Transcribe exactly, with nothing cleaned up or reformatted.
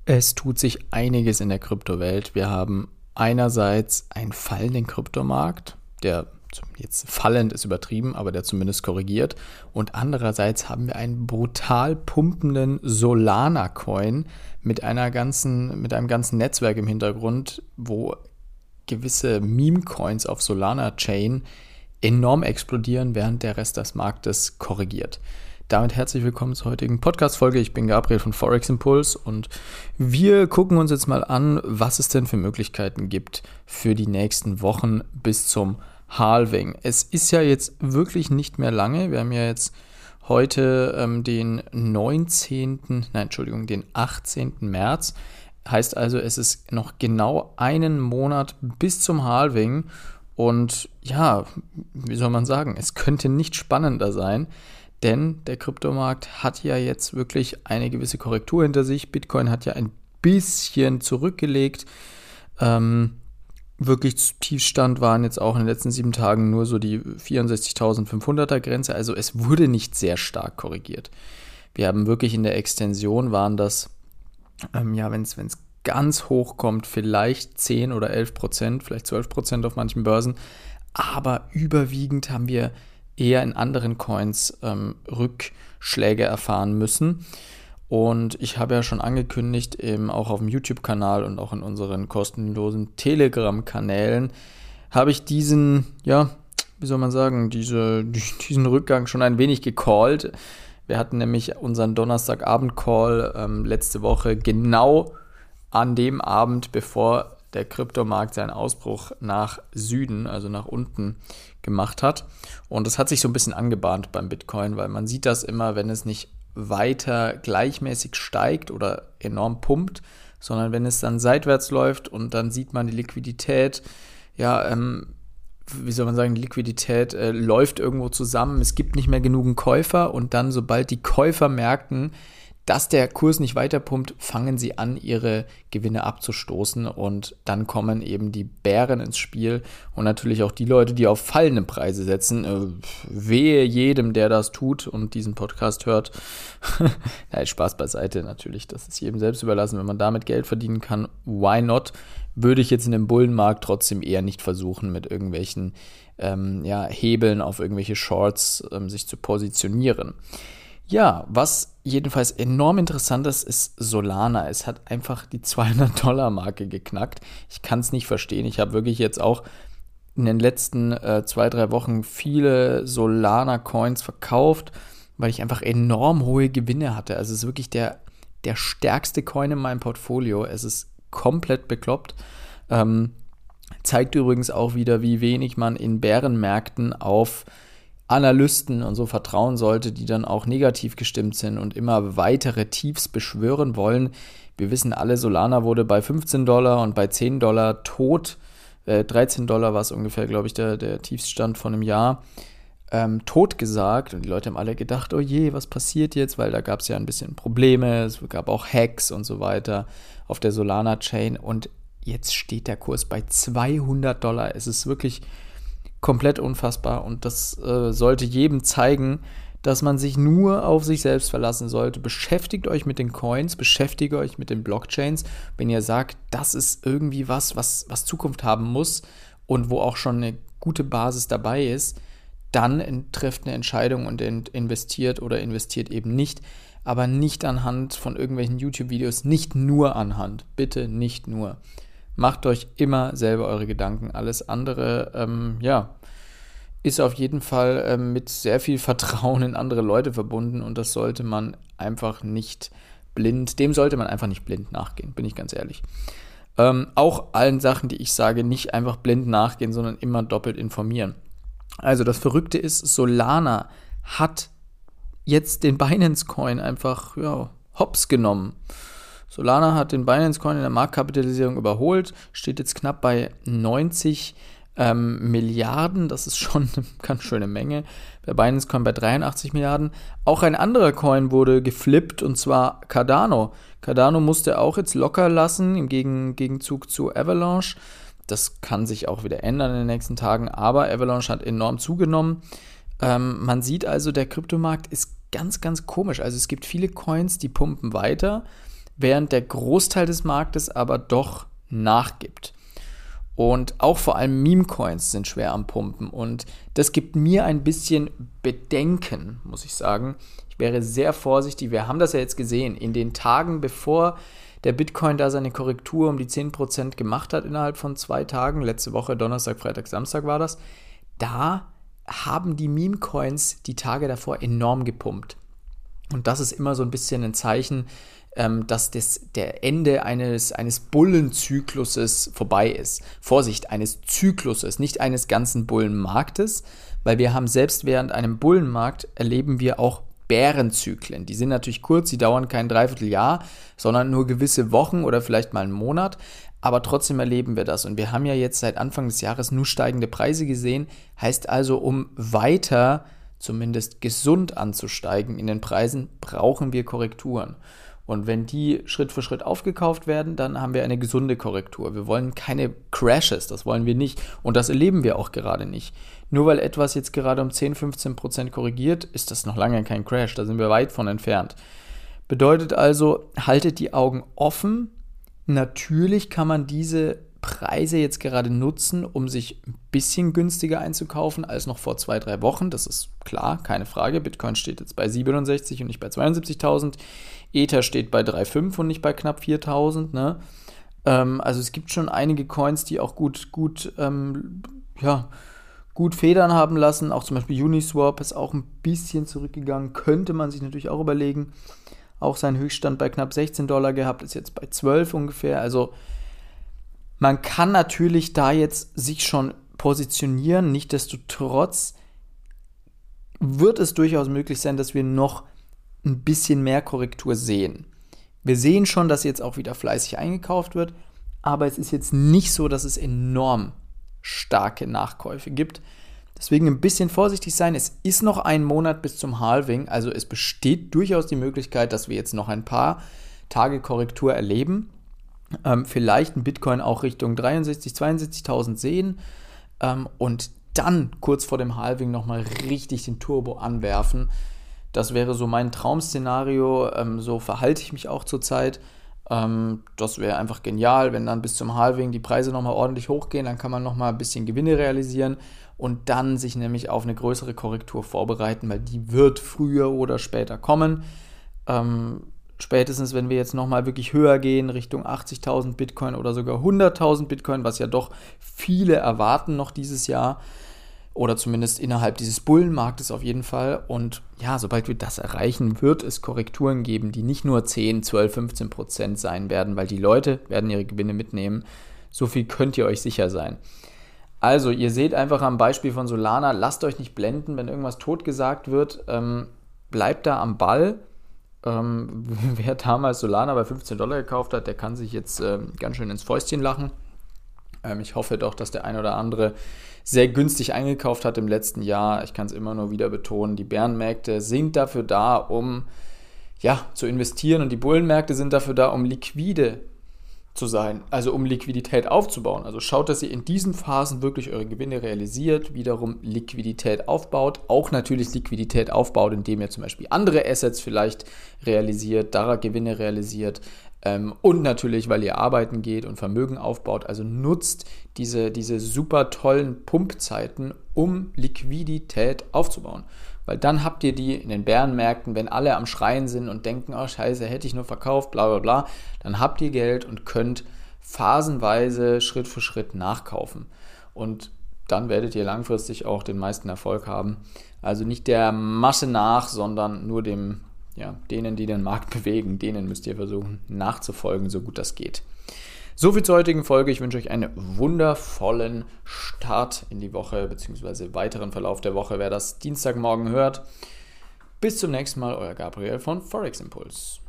Es tut sich einiges in der Kryptowelt. Wir haben einerseits einen fallenden Kryptomarkt, der jetzt fallend ist übertrieben, aber der zumindest korrigiert. Und andererseits haben wir einen brutal pumpenden Solana-Coin mit einer ganzen, mit einem ganzen Netzwerk im Hintergrund, wo gewisse Meme-Coins auf Solana-Chain enorm explodieren, während der Rest des Marktes korrigiert. Damit herzlich willkommen zur heutigen Podcast-Folge. Ich bin Gabriel von Forex Impulse und wir gucken uns jetzt mal an, was es denn für Möglichkeiten gibt für die nächsten Wochen bis zum Halving. Es ist ja jetzt wirklich nicht mehr lange. Wir haben ja jetzt heute ähm, den neunzehnten, nein, Entschuldigung, den achtzehnten März. Heißt also, es ist noch genau einen Monat bis zum Halving. Und ja, wie soll man sagen, es könnte nicht spannender sein. Denn der Kryptomarkt hat ja jetzt wirklich eine gewisse Korrektur hinter sich. Bitcoin hat ja ein bisschen zurückgelegt. Ähm, wirklich Tiefstand waren jetzt auch in den letzten sieben Tagen nur so die vierundsechzigtausendfünfhunderter Grenze. Also es wurde nicht sehr stark korrigiert. Wir haben wirklich in der Extension waren das, ähm, ja, wenn es ganz hoch kommt, vielleicht zehn oder elf Prozent, vielleicht zwölf Prozent auf manchen Börsen. Aber überwiegend haben wir eher in anderen Coins ähm, Rückschläge erfahren müssen. Und ich habe ja schon angekündigt, eben auch auf dem YouTube-Kanal und auch in unseren kostenlosen Telegram-Kanälen, habe ich diesen, ja, wie soll man sagen, diese, diesen Rückgang schon ein wenig gecallt. Wir hatten nämlich unseren Donnerstagabend-Call ähm, letzte Woche genau an dem Abend, bevor der Kryptomarkt seinen Ausbruch nach Süden, also nach unten, gemacht hat. Und das hat sich so ein bisschen angebahnt beim Bitcoin, weil man sieht das immer, wenn es nicht weiter gleichmäßig steigt oder enorm pumpt, sondern wenn es dann seitwärts läuft und dann sieht man die Liquidität, ja, ähm, wie soll man sagen, die Liquidität äh, läuft irgendwo zusammen, es gibt nicht mehr genügend Käufer und dann, sobald die Käufer merken, dass der Kurs nicht weiter pumpt, fangen sie an, ihre Gewinne abzustoßen und dann kommen eben die Bären ins Spiel und natürlich auch die Leute, die auf fallende Preise setzen. Äh, wehe jedem, der das tut und diesen Podcast hört. Nein, Spaß beiseite natürlich, das ist jedem selbst überlassen. Wenn man damit Geld verdienen kann, why not? Würde ich jetzt in dem Bullenmarkt trotzdem eher nicht versuchen, mit irgendwelchen ähm, ja, Hebeln auf irgendwelche Shorts ähm, sich zu positionieren. Ja, was jedenfalls enorm interessant ist, ist Solana. Es hat einfach die zweihundert-Dollar-Marke geknackt. Ich kann es nicht verstehen. Ich habe wirklich jetzt auch in den letzten äh, zwei, drei Wochen viele Solana-Coins verkauft, weil ich einfach enorm hohe Gewinne hatte. Also es ist wirklich der, der stärkste Coin in meinem Portfolio. Es ist komplett bekloppt. Ähm, zeigt übrigens auch wieder, wie wenig man in Bärenmärkten auf Analysten und so vertrauen sollte, die dann auch negativ gestimmt sind und immer weitere Tiefs beschwören wollen. Wir wissen alle, Solana wurde bei fünfzehn Dollar und bei zehn Dollar tot. Äh, dreizehn Dollar war es ungefähr, glaube ich, der, der Tiefstand von einem Jahr. Ähm, tot gesagt. Und die Leute haben alle gedacht, oh je, was passiert jetzt? Weil da gab es ja ein bisschen Probleme. Es gab auch Hacks und so weiter auf der Solana-Chain. Und jetzt steht der Kurs bei zweihundert Dollar. Es ist wirklich komplett unfassbar und das äh, sollte jedem zeigen, dass man sich nur auf sich selbst verlassen sollte. Beschäftigt euch mit den Coins, beschäftigt euch mit den Blockchains. Wenn ihr sagt, das ist irgendwie was, was, was Zukunft haben muss und wo auch schon eine gute Basis dabei ist, dann trefft eine Entscheidung und investiert oder investiert eben nicht, aber nicht anhand von irgendwelchen YouTube-Videos, nicht nur anhand, bitte nicht nur. Macht euch immer selber eure Gedanken. Alles andere, ähm, ja, ist auf jeden Fall ähm, mit sehr viel Vertrauen in andere Leute verbunden und das sollte man einfach nicht blind, dem sollte man einfach nicht blind nachgehen, bin ich ganz ehrlich. Ähm, auch allen Sachen, die ich sage, nicht einfach blind nachgehen, sondern immer doppelt informieren. Also das Verrückte ist, Solana hat jetzt den Binance-Coin einfach, ja, hops genommen. Solana hat den Binance-Coin in der Marktkapitalisierung überholt, steht jetzt knapp bei neunzig ähm, Milliarden, das ist schon eine ganz schöne Menge. Der Binance-Coin bei dreiundachtzig Milliarden. Auch ein anderer Coin wurde geflippt, und zwar Cardano. Cardano musste auch jetzt locker lassen, im Gegen- Gegenzug zu Avalanche. Das kann sich auch wieder ändern in den nächsten Tagen, aber Avalanche hat enorm zugenommen. Ähm, man sieht also, der Kryptomarkt ist ganz, ganz komisch. Also es gibt viele Coins, die pumpen weiter, während der Großteil des Marktes aber doch nachgibt. Und auch vor allem Meme-Coins sind schwer am Pumpen und das gibt mir ein bisschen Bedenken, muss ich sagen. Ich wäre sehr vorsichtig, wir haben das ja jetzt gesehen, in den Tagen bevor der Bitcoin da seine Korrektur um die zehn Prozent gemacht hat innerhalb von zwei Tagen, letzte Woche Donnerstag, Freitag, Samstag war das, da haben die Meme-Coins die Tage davor enorm gepumpt. Und das ist immer so ein bisschen ein Zeichen, ähm, dass das der Ende eines, eines Bullenzykluses vorbei ist. Vorsicht, eines Zykluses, nicht eines ganzen Bullenmarktes, weil wir haben selbst während einem Bullenmarkt erleben wir auch Bärenzyklen. Die sind natürlich kurz, die dauern kein Dreivierteljahr, sondern nur gewisse Wochen oder vielleicht mal einen Monat. Aber trotzdem erleben wir das. Und wir haben ja jetzt seit Anfang des Jahres nur steigende Preise gesehen. Heißt also, um weiter zumindest gesund anzusteigen in den Preisen, brauchen wir Korrekturen. Und wenn die Schritt für Schritt aufgekauft werden, dann haben wir eine gesunde Korrektur. Wir wollen keine Crashes, das wollen wir nicht. Und das erleben wir auch gerade nicht. Nur weil etwas jetzt gerade um zehn, fünfzehn Prozent korrigiert, ist das noch lange kein Crash. Da sind wir weit von entfernt. Bedeutet also, haltet die Augen offen. Natürlich kann man diese Preise jetzt gerade nutzen, um sich ein bisschen günstiger einzukaufen als noch vor zwei, drei Wochen. Das ist klar, keine Frage. Bitcoin steht jetzt bei siebenundsechzig und nicht bei zweiundsiebzigtausend. Ether steht bei drei Komma fünf und nicht bei knapp viertausend. Ne? Ähm, also es gibt schon einige Coins, die auch gut, gut, ähm, ja, gut Federn haben lassen. Auch zum Beispiel Uniswap ist auch ein bisschen zurückgegangen. Könnte man sich natürlich auch überlegen. Auch seinen Höchststand bei knapp sechzehn Dollar gehabt, ist jetzt bei zwölf ungefähr. Also man kann natürlich da jetzt sich schon positionieren. Nichtsdestotrotz wird es durchaus möglich sein, dass wir noch ein bisschen mehr Korrektur sehen. Wir sehen schon, dass jetzt auch wieder fleißig eingekauft wird, aber es ist jetzt nicht so, dass es enorm starke Nachkäufe gibt. Deswegen ein bisschen vorsichtig sein. Es ist noch ein Monat bis zum Halving, also es besteht durchaus die Möglichkeit, dass wir jetzt noch ein paar Tage Korrektur erleben. Ähm, vielleicht ein Bitcoin auch Richtung dreiundsechzigtausend, zweiundsechzigtausend sehen ähm, und dann kurz vor dem Halving nochmal richtig den Turbo anwerfen. Das wäre so mein Traum-Szenario, ähm, so verhalte ich mich auch zurzeit. Ähm, das wäre einfach genial, wenn dann bis zum Halving die Preise nochmal ordentlich hochgehen, dann kann man nochmal ein bisschen Gewinne realisieren und dann sich nämlich auf eine größere Korrektur vorbereiten, weil die wird früher oder später kommen. Ähm, spätestens, wenn wir jetzt nochmal wirklich höher gehen, Richtung achtzigtausend Bitcoin oder sogar hunderttausend Bitcoin, was ja doch viele erwarten noch dieses Jahr, oder zumindest innerhalb dieses Bullenmarktes auf jeden Fall. Und ja, sobald wir das erreichen, wird es Korrekturen geben, die nicht nur zehn, zwölf, fünfzehn Prozent sein werden, weil die Leute werden ihre Gewinne mitnehmen. So viel könnt ihr euch sicher sein. Also, ihr seht einfach am Beispiel von Solana, lasst euch nicht blenden, wenn irgendwas totgesagt wird. Ähm, bleibt da am Ball. Ähm, wer damals Solana bei fünfzehn Dollar gekauft hat, der kann sich jetzt ähm, ganz schön ins Fäustchen lachen. Ähm, ich hoffe doch, dass der ein oder andere sehr günstig eingekauft hat im letzten Jahr. Ich kann es immer nur wieder betonen, die Bärenmärkte sind dafür da, um ja, zu investieren und die Bullenmärkte sind dafür da, um liquide zu sein, also um Liquidität aufzubauen. Also schaut, dass ihr in diesen Phasen wirklich eure Gewinne realisiert, wiederum Liquidität aufbaut, auch natürlich Liquidität aufbaut, indem ihr zum Beispiel andere Assets vielleicht realisiert, daran Gewinne realisiert, ähm, und natürlich, weil ihr arbeiten geht und Vermögen aufbaut. Also nutzt diese, diese super tollen Pumpzeiten, um Liquidität aufzubauen. Weil dann habt ihr die in den Bärenmärkten, wenn alle am Schreien sind und denken, oh scheiße, hätte ich nur verkauft, bla bla bla, dann habt ihr Geld und könnt phasenweise Schritt für Schritt nachkaufen. Und dann werdet ihr langfristig auch den meisten Erfolg haben. Also nicht der Masse nach, sondern nur dem, ja, denen, die den Markt bewegen, denen müsst ihr versuchen nachzufolgen, so gut das geht. So viel zur heutigen Folge. Ich wünsche euch einen wundervollen Start in die Woche, beziehungsweise weiteren Verlauf der Woche, wer das Dienstagmorgen hört. Bis zum nächsten Mal, euer Gabriel von Forex Impulse.